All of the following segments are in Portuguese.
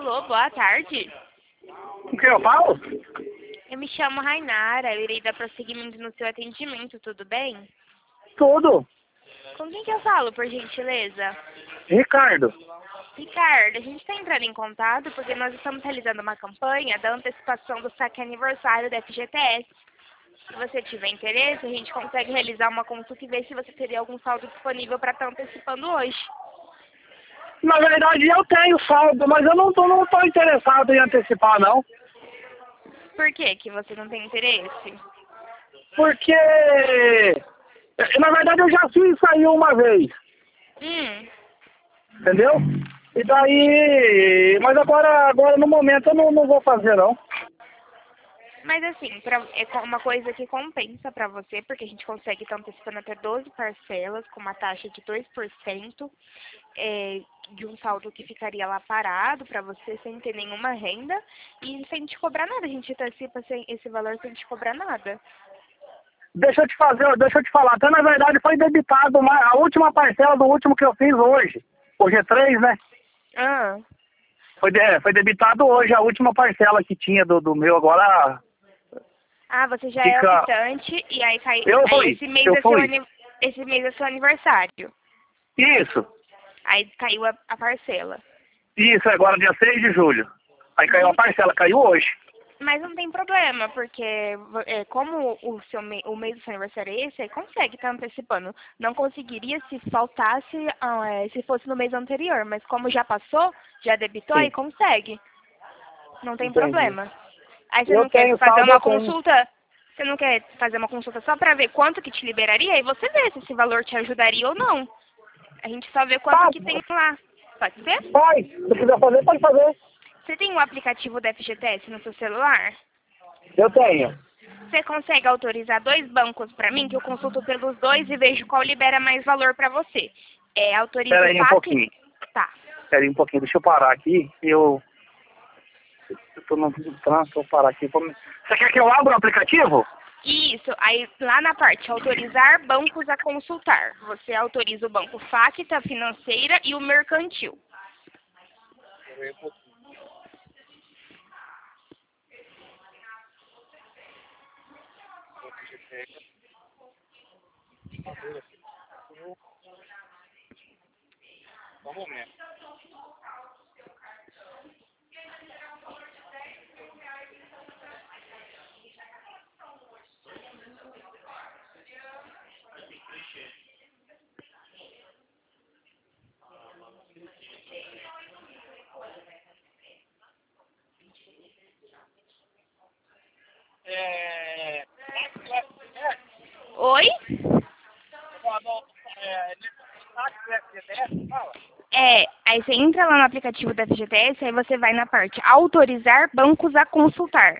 Alô, boa tarde. O que eu falo? Eu me chamo Rainara, eu irei dar prosseguimento no seu atendimento, tudo bem? Tudo. Com quem que eu falo, por gentileza? Ricardo. Ricardo, a gente está entrando em contato porque nós estamos realizando uma campanha da antecipação do saque aniversário da FGTS. Se você tiver interesse, a gente consegue realizar uma consulta e ver se você teria algum saldo disponível para estar antecipando hoje. Na verdade eu tenho saldo, mas eu não tô interessado em antecipar não. Por que você não tem interesse? Porque na verdade eu já fiz isso aí uma vez, entendeu? E daí. Mas agora no momento eu não vou fazer não. Mas assim, é uma coisa que compensa para você, porque a gente consegue estar antecipando até 12 parcelas com uma taxa de 2%, de um saldo que ficaria lá parado para você sem ter nenhuma renda e sem te cobrar nada. A gente antecipa esse valor sem te cobrar nada. Deixa eu te falar. Até na verdade foi debitado a última parcela do último que eu fiz hoje. Hoje é 3, né? Ah, Foi debitado hoje a última parcela que tinha do meu. Agora você já é fica. optante e aí cai. Eu Aí fui. esse mês Eu é fui. esse mês é seu aniversário. Isso. Aí caiu a parcela. Isso, agora dia 6 de julho. Aí caiu a parcela, caiu hoje. Mas não tem problema, porque como o mês do seu aniversário é esse, aí consegue estar antecipando. Não conseguiria se faltasse, se fosse no mês anterior, mas como já passou, já debitou, aí Sim, consegue. Não tem entendi. problema. Aí você Eu não quer tenho fazer saldo, uma eu tenho. consulta, você não quer fazer uma consulta só para ver quanto que te liberaria, aí você vê se esse valor te ajudaria ou não. A gente só vê quanto Tá, que tem lá. Pode ser? pode. Se quiser fazer, pode fazer. Você tem o aplicativo da FGTS no seu celular? Eu tenho. Você consegue autorizar 2 bancos para mim, que eu consulto pelos dois e vejo qual libera mais valor para você? Autoriza Espera o aí um FAC? pouquinho. Tá. Espera aí um pouquinho, deixa eu parar aqui. Eu tô no trânsito, vou parar aqui. Você quer que eu abra o aplicativo? Isso. Aí lá na parte autorizar bancos a consultar. Você autoriza o banco Facta, financeira e o mercantil. Oi? Aí você entra lá no aplicativo da FGTS, aí você vai na parte autorizar bancos a consultar.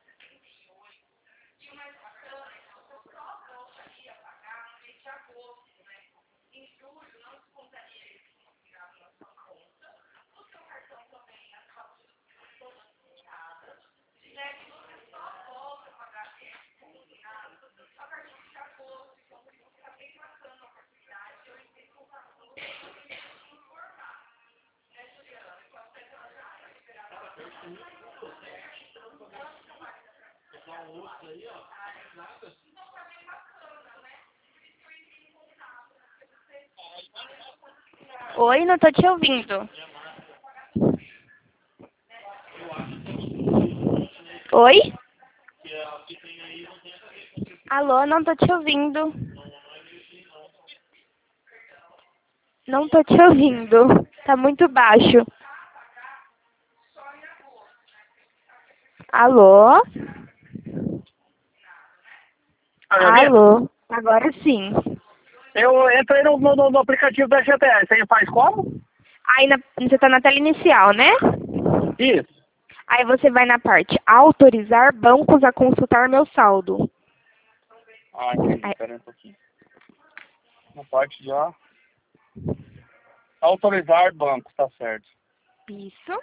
Oi, não tô te ouvindo. Oi? Alô, não tô te ouvindo. Não tô te ouvindo. Tá muito baixo. Alô? Tá me ouvindo? Alô? Agora sim. Eu entrei no aplicativo da GTS. Aí faz como? Aí você tá na tela inicial, né? Isso. Aí você vai na parte autorizar bancos a consultar meu saldo. Entendi. Aí, Espera aí um pouquinho. Na parte já. Autorizar banco, tá certo. isso.